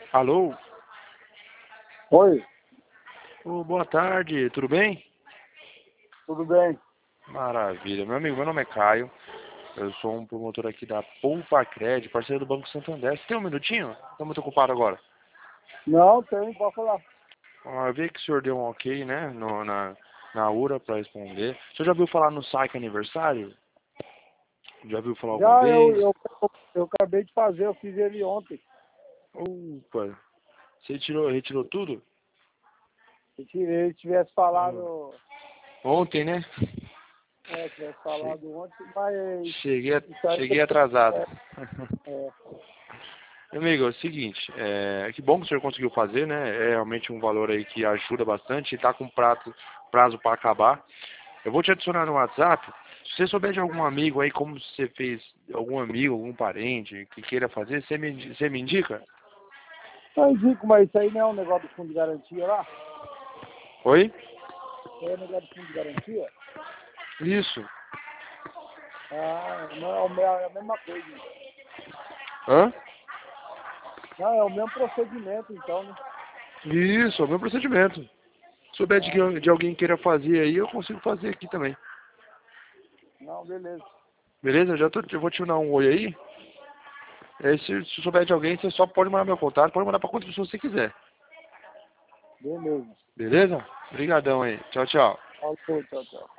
Alô? Oi, Ô, boa tarde, tudo bem? tudo bem? Maravilha. Meu amigo, meu nome é Caio. Eu sou um promotor aqui da Poupa Cred, parceiro do Banco Santander. Você tem um minutinho? Estou muito ocupado agora. Não, tem, pode falar. Eu vi que o senhor deu um ok, né, na URA para responder. O senhor já viu falar no saque aniversário? Já viu falar alguma Já vez? eu acabei de fazer, eu fiz ele ontem. Opa, você retirou tudo? Se tirei, tivesse falado, Ontem, né? tivesse Che- falado ontem, mas isso aí Cheguei atrasado. é, Meu amigo, é o seguinte, que bom que o senhor conseguiu fazer, né? É realmente um valor aí que ajuda bastante e tá com prazo para acabar. Eu vou te adicionar no WhatsApp. Se você souber de algum amigo aí, como você fez, algum amigo, algum parente que queira fazer, você me indica? eu indico, mas isso aí não é um negócio do fundo de garantia lá? Oi? É um negócio do fundo de garantia? Isso. Ah, não, é a mesma coisa. Hã? Não, é o mesmo procedimento, então, né? Isso, é o meu procedimento. Se souber Ah, de alguém que queira fazer aí, eu consigo fazer aqui também. não, beleza. Beleza? Eu vou te dar um oi aí. Se souber de alguém, você só pode mandar meu contato, pode mandar para quantas pessoas você quiser. Beleza. Beleza? Obrigadão aí. Tchau, tchau. Falou, tchau, tchau.